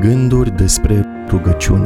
Gânduri despre rugăciune.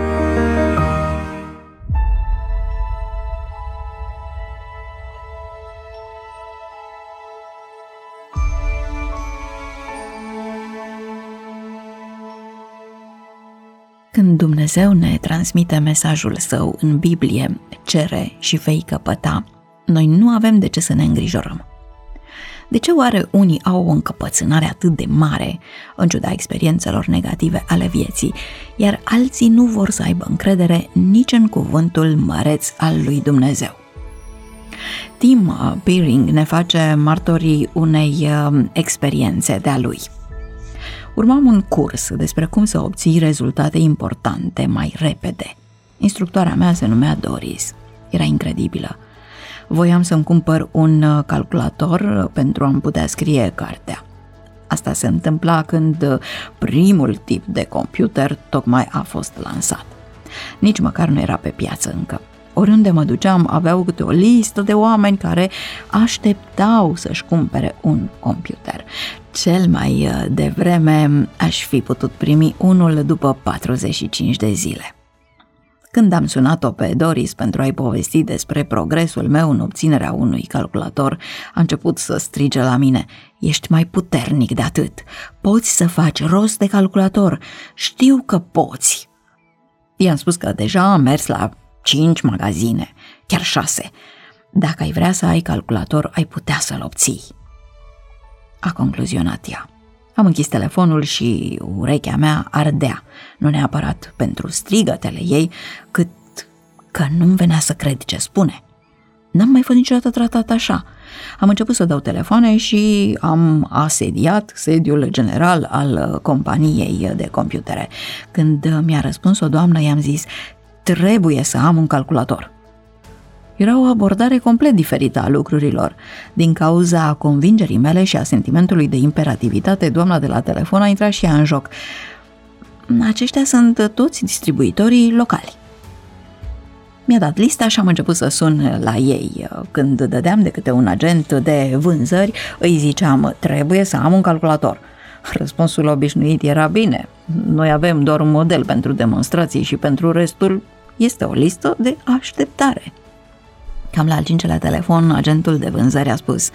Când Dumnezeu ne transmite mesajul Său în Biblie, cere și vei căpăta, noi nu avem de ce să ne îngrijorăm. De ce oare unii au o încăpățânare atât de mare, în ciuda experiențelor negative ale vieții, iar alții nu vor să aibă încredere nici în cuvântul măreț al lui Dumnezeu? Tim Peering ne face martorii unei experiențe de-a lui. Urmam un curs despre cum să obții rezultate importante mai repede. Instructoarea mea se numea Doris. Era incredibilă. Voiam să-mi cumpăr un calculator pentru a-mi putea scrie cartea. Asta se întâmpla când primul tip de computer tocmai a fost lansat. Nici măcar nu era pe piață încă. Oriunde mă duceam, aveau câte o listă de oameni care așteptau să-și cumpere un computer. Cel mai devreme aș fi putut primi unul după 45 de zile. Când am sunat-o pe Doris pentru a-i povesti despre progresul meu în obținerea unui calculator, a început să strige la mine: "Ești mai puternic de atât, poți să faci rost de calculator, știu că poți." I-am spus că deja am mers la 5 magazine, chiar 6. Dacă ai vrea să ai calculator, ai putea să-l obții. A concluzionat ea. Am închis telefonul și urechea mea ardea, nu neapărat pentru strigătele ei, cât că nu-mi venea să cred ce spune. N-am mai fost niciodată tratat așa. Am început să dau telefoane și am asediat sediul general al companiei de computere. Când mi-a răspuns o doamnă, i-am zis: "Trebuie să am un calculator." Era o abordare complet diferită a lucrurilor. Din cauza convingerii mele și a sentimentului de imperativitate, doamna de la telefon a intrat și ea în joc. Aceștia sunt toți distribuitorii locali. Mi-a dat lista și am început să sun la ei. Când dădeam de câte un agent de vânzări, îi ziceam: "Trebuie să am un calculator." Răspunsul obișnuit era: "Bine, noi avem doar un model pentru demonstrații și pentru restul este o listă de așteptare." Cam la al 5-lea telefon, agentul de vânzări a spus: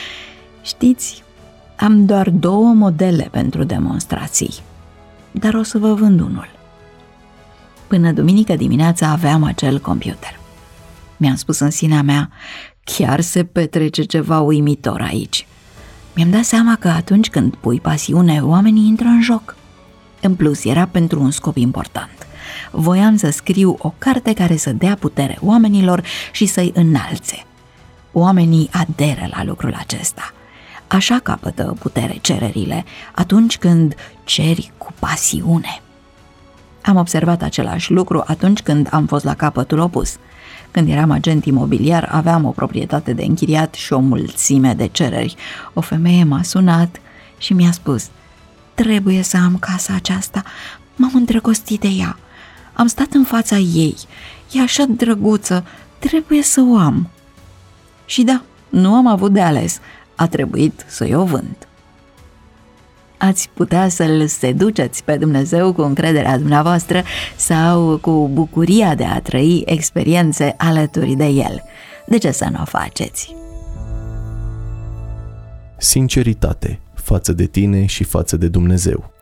"Știți, am doar 2 modele pentru demonstrații, dar o să vă vând unul." Până duminică dimineața aveam acel computer. Mi-am spus în sinea mea: chiar se petrece ceva uimitor aici. Mi-am dat seama că atunci când pui pasiune, oamenii intră în joc. În plus, era pentru un scop important. Voiam să scriu o carte care să dea putere oamenilor și să-i înalțe. Oamenii aderă la lucrul acesta. Așa capătă putere cererile, atunci când ceri cu pasiune. Am observat același lucru atunci când am fost la capătul opus. Când eram agent imobiliar, aveam o proprietate de închiriat și o mulțime de cereri. O femeie m-a sunat și mi-a spus: "Trebuie să am casa aceasta, m-am îndrăgostit de ea. Am stat în fața ei, e așa drăguță, trebuie să o am." Și da, nu am avut de ales, a trebuit să-i o vând. Ați putea să-L seduceți pe Dumnezeu cu încrederea dumneavoastră sau cu bucuria de a trăi experiențe alături de El. De ce să nu o faceți? Sinceritate față de tine și față de Dumnezeu.